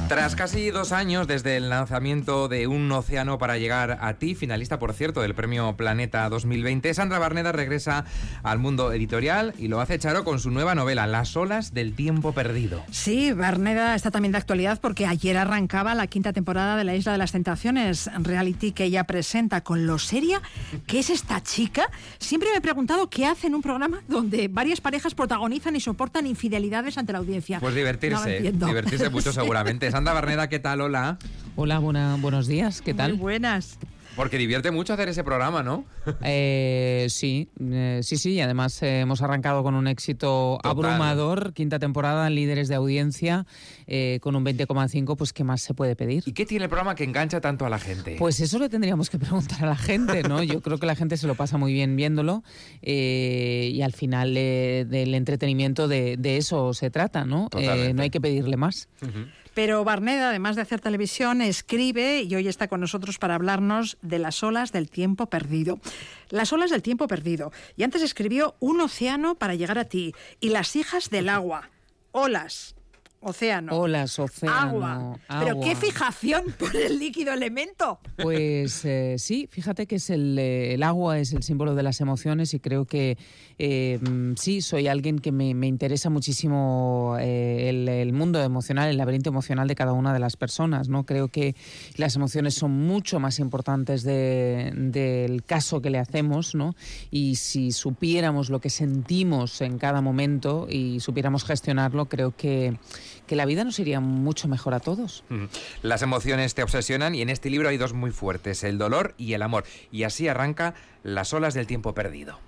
Tras casi 2 años desde el lanzamiento de Un océano para llegar a ti, finalista, por cierto, del Premio Planeta 2020, Sandra Barneda regresa al mundo editorial y lo hace, Charo, con su nueva novela, Las olas del tiempo perdido. Sí, Barneda está también de actualidad porque ayer arrancaba la 5ª temporada de La Isla de las Tentaciones, reality que ella presenta. Con lo seria que es esta chica, siempre me he preguntado qué hace en un programa donde varias parejas protagonizan y soportan infidelidades ante la audiencia. Pues divertirse mucho seguramente. Sandra Barneda, ¿qué tal? Hola. Hola, buenos días, ¿qué tal? Muy buenas. Porque divierte mucho hacer ese programa, ¿no? Sí, y además hemos arrancado con un éxito abrumador, 5ª temporada, líderes de audiencia, con un 20,5, pues ¿qué más se puede pedir? ¿Y qué tiene el programa que engancha tanto a la gente? Pues eso le tendríamos que preguntar a la gente, ¿no? Yo creo que la gente se lo pasa muy bien viéndolo y al final del entretenimiento de eso se trata, ¿no? No hay que pedirle más. Uh-huh. Pero Barneda, además de hacer televisión, escribe y hoy está con nosotros para hablarnos de Las olas del tiempo perdido. Las olas del tiempo perdido. Y antes escribió Un océano para llegar a ti y Las hijas del agua. Olas. Océano. Olas, océano. Agua. ¿Pero qué fijación por el líquido elemento? Pues sí, fíjate que es el agua es el símbolo de las emociones y creo que sí, soy alguien que me interesa muchísimo el mundo emocional, el laberinto emocional de cada una de las personas, ¿no? Creo que las emociones son mucho más importantes del caso que le hacemos, ¿no? Y si supiéramos lo que sentimos en cada momento y supiéramos gestionarlo, creo que la vida nos iría mucho mejor a todos. Las emociones te obsesionan y en este libro hay 2 muy fuertes, el dolor y el amor. Y así arranca Las olas del tiempo perdido.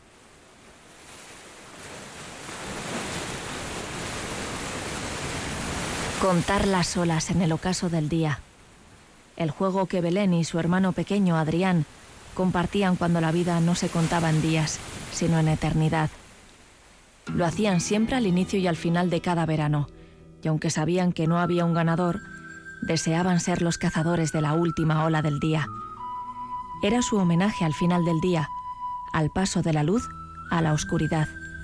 Contar las olas en el ocaso del día. El juego que Belén y su hermano pequeño Adrián compartían cuando la vida no se contaba en días, sino en eternidad. Lo hacían siempre al inicio y al final de cada verano. Y aunque sabían que no había un ganador, deseaban ser los cazadores de la última ola del día. Era su homenaje al final del día, al paso de la luz a la oscuridad.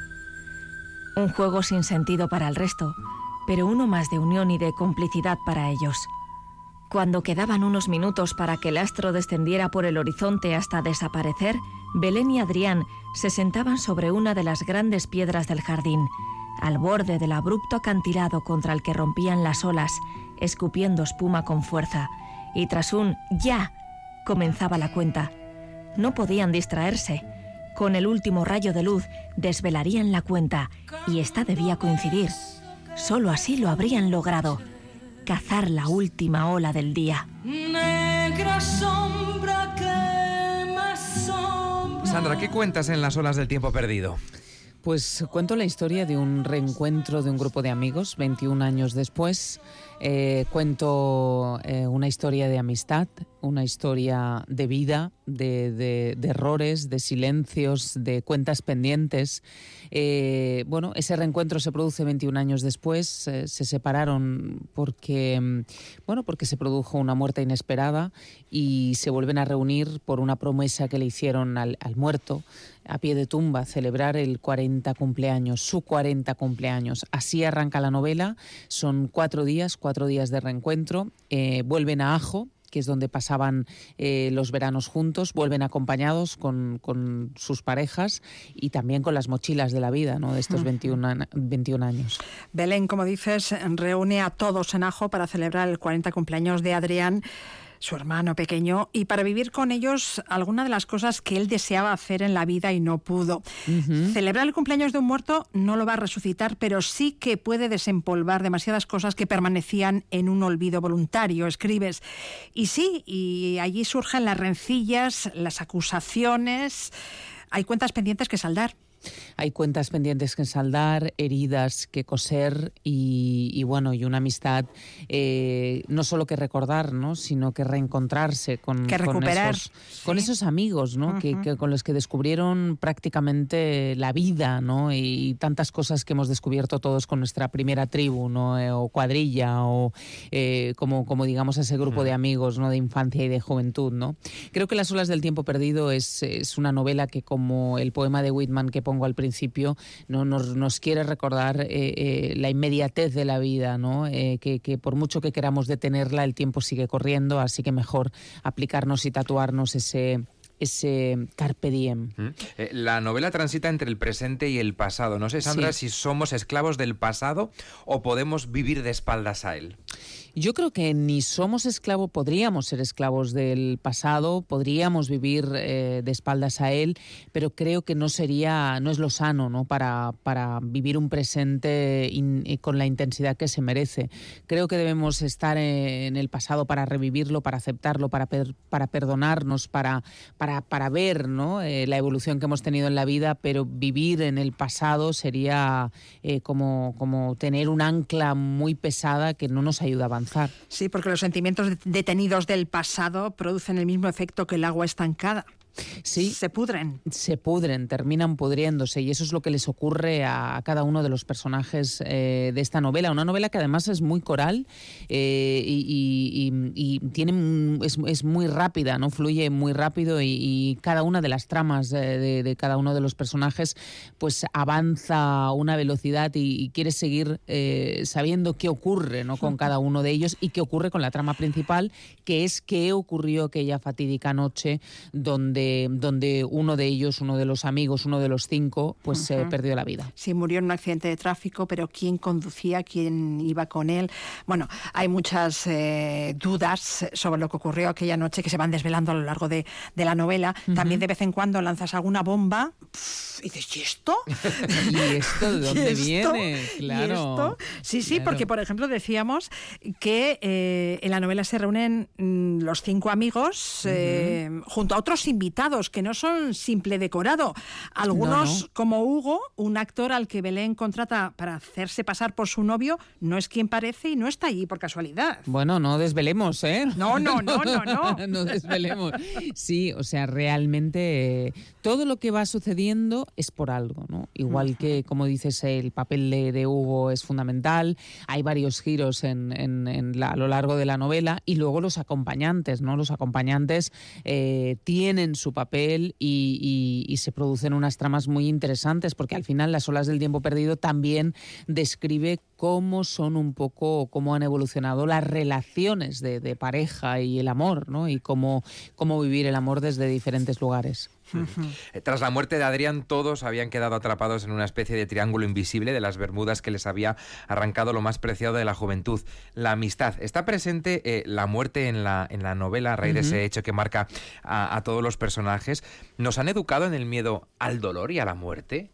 Un juego sin sentido para el resto, pero uno más de unión y de complicidad para ellos. Cuando quedaban unos minutos para que el astro descendiera por el horizonte hasta desaparecer, Belén y Adrián se sentaban sobre una de las grandes piedras del jardín, al borde del abrupto acantilado contra el que rompían las olas, escupiendo espuma con fuerza. Y tras un ¡ya!, comenzaba la cuenta. No podían distraerse. Con el último rayo de luz desvelarían la cuenta, y esta debía coincidir. Solo así lo habrían logrado. Cazar la última ola del día. Negra sombra que me asombra. Sandra, ¿qué cuentas en Las olas del tiempo perdido? Pues cuento la historia de un reencuentro de un grupo de amigos 21 años después. Cuento una historia de amistad, una historia de vida, de errores, de silencios, de cuentas pendientes. Ese reencuentro se produce 21 años después. Se separaron porque se produjo una muerte inesperada y se vuelven a reunir por una promesa que le hicieron al muerto a pie de tumba, celebrar el 40 cumpleaños, su 40 cumpleaños. Así arranca la novela. Son 4 días de reencuentro. Vuelven a Ajo, que es donde pasaban los veranos juntos, vuelven acompañados con sus parejas y también con las mochilas de la vida, ¿no?, de estos 21 años. Belén, como dices, reúne a todos en Ajo para celebrar el 40 cumpleaños de Adrián, su hermano pequeño, y para vivir con ellos alguna de las cosas que él deseaba hacer en la vida y no pudo. Uh-huh. Celebrar el cumpleaños de un muerto no lo va a resucitar, pero sí que puede desempolvar demasiadas cosas que permanecían en un olvido voluntario, escribes. Y sí, y allí surgen las rencillas, las acusaciones, hay cuentas pendientes que saldar. Hay cuentas pendientes que saldar, heridas que coser y una amistad no solo que recordar, ¿no?, sino que reencontrarse con esos amigos, ¿no?, que con los que descubrieron prácticamente la vida, ¿no?, y tantas cosas que hemos descubierto todos con nuestra primera tribu, ¿no?, o cuadrilla o como digamos ese grupo de amigos, ¿no?, de infancia y de juventud, ¿no? Creo que Las olas del tiempo perdido es una novela que, como el poema de Whitman que pongo pongo al principio, ¿no? Nos quiere recordar la inmediatez de la vida, ¿no? Que por mucho que queramos detenerla, el tiempo sigue corriendo, así que mejor aplicarnos y tatuarnos ese carpe diem. La novela transita entre el presente y el pasado. No sé, Sandra, si somos esclavos del pasado o podemos vivir de espaldas a él. Yo creo que ni somos esclavos, podríamos ser esclavos del pasado, podríamos vivir de espaldas a él, pero creo que no es lo sano, ¿no? Para vivir un presente con la intensidad que se merece. Creo que debemos estar en el pasado para revivirlo, para aceptarlo, para perdonarnos, para ver, ¿no? La evolución que hemos tenido en la vida, pero vivir en el pasado sería como tener un ancla muy pesada que no nos ayuda a avanzar. Sí, porque los sentimientos detenidos del pasado producen el mismo efecto que el agua estancada. Sí, se pudren, terminan pudriéndose, y eso es lo que les ocurre a cada uno de los personajes de esta novela. Una novela que además es muy coral y es muy rápida, ¿no? Fluye muy rápido y cada una de las tramas de cada uno de los personajes pues avanza a una velocidad y quiere seguir sabiendo qué ocurre, ¿no? Con cada uno de ellos y qué ocurre con la trama principal, que es qué ocurrió aquella fatídica noche donde uno de ellos, uno de los amigos, uno de los 5, pues perdió la vida. Sí, murió en un accidente de tráfico, pero ¿quién conducía? ¿Quién iba con él? Bueno, hay muchas dudas sobre lo que ocurrió aquella noche que se van desvelando a lo largo de la novela. También de vez en cuando lanzas alguna bomba y dices, ¿y esto? ¿Y esto de dónde viene? Claro. ¿Y esto? Sí, claro. Porque, por ejemplo, decíamos que en la novela se reúnen los 5 amigos junto a otros invitados que no son simple decorado. Algunos, no. Como Hugo, un actor al que Belén contrata para hacerse pasar por su novio, no es quien parece y no está allí por casualidad. Bueno, no desvelemos, ¿eh? No. No desvelemos. Sí, o sea, realmente todo lo que va sucediendo es por algo, ¿no? Igual que, como dices, el papel de Hugo es fundamental, hay varios giros a lo largo de la novela, y luego los acompañantes, ¿no? Los acompañantes tienen su papel y se producen unas tramas muy interesantes, porque al final Las olas del tiempo perdido también describe cómo son un poco, cómo han evolucionado las relaciones de pareja y el amor, ¿no? Y cómo vivir el amor desde diferentes lugares. Tras la muerte de Adrián, todos habían quedado atrapados en una especie de triángulo invisible de las Bermudas que les había arrancado lo más preciado de la juventud, la amistad. ¿Está presente la muerte en la novela a raíz de ese hecho que marca a todos los personajes? ¿Nos han educado en el miedo al dolor y a la muerte?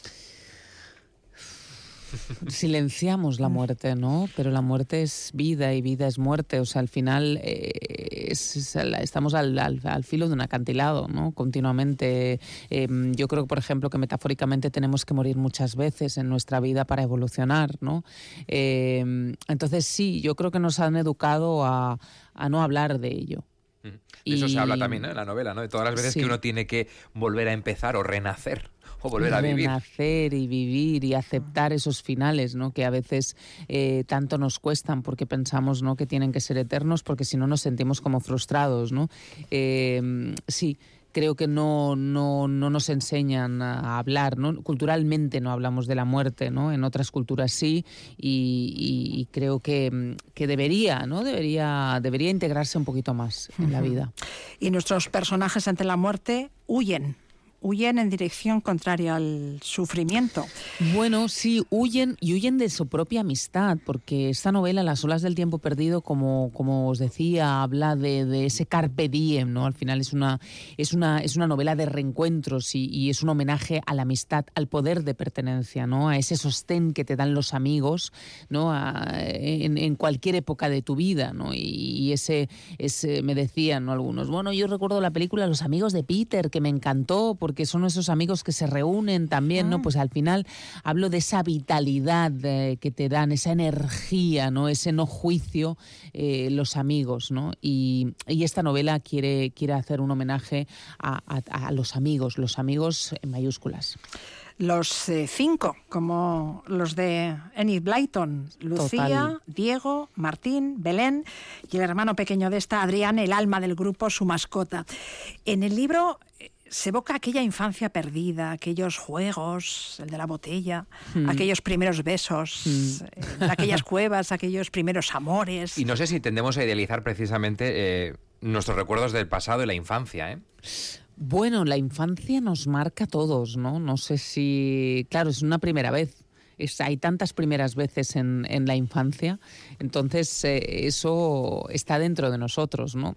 Silenciamos la muerte, ¿no? Pero la muerte es vida y vida es muerte. O sea, al final estamos al filo de un acantilado, ¿no? Continuamente. Yo creo, por ejemplo, que metafóricamente tenemos que morir muchas veces en nuestra vida para evolucionar, ¿no? Entonces sí, yo creo que nos han educado a no hablar de ello. De eso se habla también, ¿no? En la novela, ¿no? De todas las veces que uno tiene que volver a empezar o renacer. O volver a vivir. Renacer y vivir y aceptar esos finales, ¿no? Que a veces tanto nos cuestan porque pensamos, ¿no? Que tienen que ser eternos, porque si no nos sentimos como frustrados, ¿no? Sí. Creo que no nos enseñan a hablar, ¿no? Culturalmente no hablamos de la muerte, ¿no? En otras culturas sí, y creo que debería, ¿no? Debería integrarse un poquito más en la vida. Y nuestros personajes ante la muerte huyen en dirección contraria al sufrimiento. Bueno, sí, huyen de su propia amistad, porque esta novela, Las olas del tiempo perdido, como os decía, habla de ese carpe diem, ¿no? Al final es una novela de reencuentros y es un homenaje a la amistad, al poder de pertenencia, ¿no? A ese sostén que te dan los amigos, ¿no? En cualquier época de tu vida, ¿no? Y ese me decían, ¿no? Algunos, bueno, yo recuerdo la película Los amigos de Peter, que me encantó, porque son esos amigos que se reúnen también, ¿no? Pues al final hablo de esa vitalidad que te dan, esa energía, ¿no? Ese no juicio, los amigos, ¿no? Y esta novela quiere hacer un homenaje a los amigos en mayúsculas. Los 5, como los de Enid Blyton, Lucía, Total. Diego, Martín, Belén y el hermano pequeño de esta, Adrián, el alma del grupo, su mascota. En el libro se evoca aquella infancia perdida, aquellos juegos, el de la botella, aquellos primeros besos, aquellas cuevas, aquellos primeros amores. Y no sé si tendemos a idealizar precisamente nuestros recuerdos del pasado y la infancia, ¿eh? Bueno, la infancia nos marca a todos, ¿no? No sé si... Claro, es una primera vez. Hay tantas primeras veces en la infancia, entonces eso está dentro de nosotros, ¿no?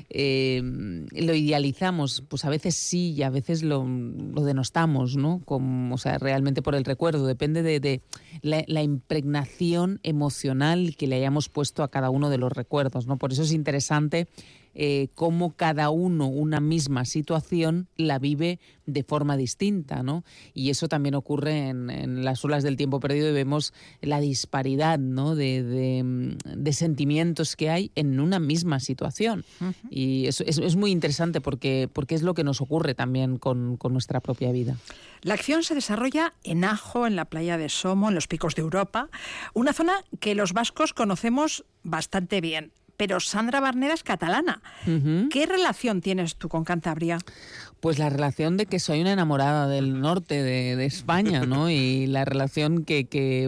Lo idealizamos, pues a veces sí y a veces lo denostamos, ¿no? O sea, realmente por el recuerdo, depende de la impregnación emocional que le hayamos puesto a cada uno de los recuerdos, ¿no? Por eso es interesante cómo cada uno una misma situación la vive de forma distinta, ¿no? Y eso también ocurre en las olas del tiempo perdido y vemos la disparidad, ¿no? de sentimientos que hay en una misma situación. Uh-huh. Y eso es muy interesante porque es lo que nos ocurre también con nuestra propia vida. La acción se desarrolla en Ajo, en la playa de Somo, en los Picos de Europa, una zona que los vascos conocemos bastante bien. Pero Sandra Barneda es catalana. Uh-huh. ¿Qué relación tienes tú con Cantabria? Pues la relación de que soy una enamorada del norte de España, ¿no? Y la relación que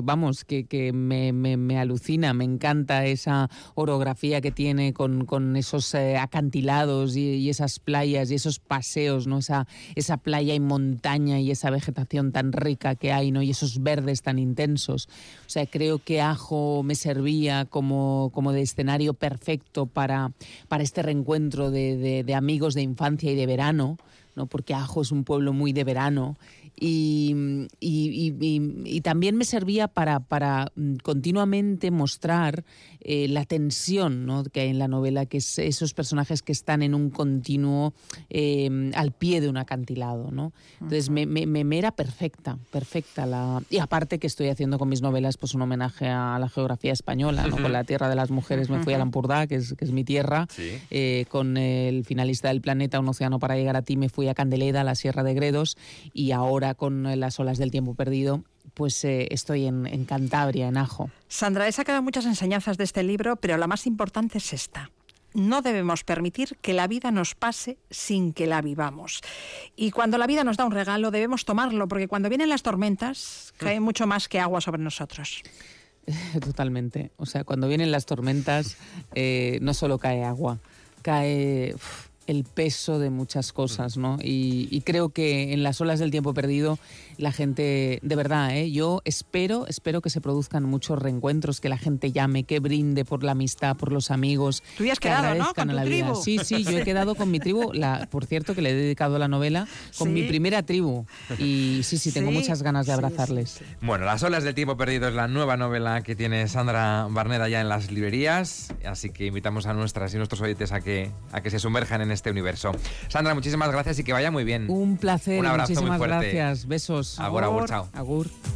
me alucina, me encanta esa orografía que tiene con esos acantilados y esas playas y esos paseos, ¿no? Esa playa y montaña y esa vegetación tan rica que hay, ¿no? Y esos verdes tan intensos. O sea, creo que Ajo me servía como de escenario perfecto para este reencuentro de amigos de infancia y de verano, ¿no? Porque Ajo es un pueblo muy de verano y también me servía para continuamente mostrar la tensión, ¿no? Que hay en la novela, que es esos personajes que están en un continuo al pie de un acantilado, ¿no? Entonces me era perfecta y aparte que estoy haciendo con mis novelas pues un homenaje a la geografía española, ¿no? Con La Tierra de las Mujeres me fui a Lampurdá, que es mi tierra. Sí. Con el finalista del Planeta, Un océano para llegar a ti, me fui a Candeleda, a la Sierra de Gredos, y ahora con Las olas del tiempo perdido pues estoy en Cantabria, en Ajo. Sandra, he sacado muchas enseñanzas de este libro, pero la más importante es esta. No debemos permitir que la vida nos pase sin que la vivamos. Y cuando la vida nos da un regalo, debemos tomarlo, porque cuando vienen las tormentas, cae mucho más que agua sobre nosotros. Totalmente. O sea, cuando vienen las tormentas, no solo cae agua, cae el peso de muchas cosas, ¿no? Y creo que en Las olas del tiempo perdido la gente, de verdad, yo espero que se produzcan muchos reencuentros, que la gente llame, que brinde por la amistad, por los amigos. Tú ya has quedado, ¿no? Con tu tribu. Sí, yo he quedado con mi tribu, por cierto, que le he dedicado la novela, con mi primera tribu. Y sí, tengo muchas ganas de abrazarles. Sí. Bueno, Las olas del tiempo perdido es la nueva novela que tiene Sandra Barneda ya en las librerías, así que invitamos a nuestras y nuestros oyentes a que se sumerjan en este universo. Sandra, muchísimas gracias y que vaya muy bien. Un placer, un abrazo muchísimas muy fuerte. Gracias, besos. Agur, chao. Agur.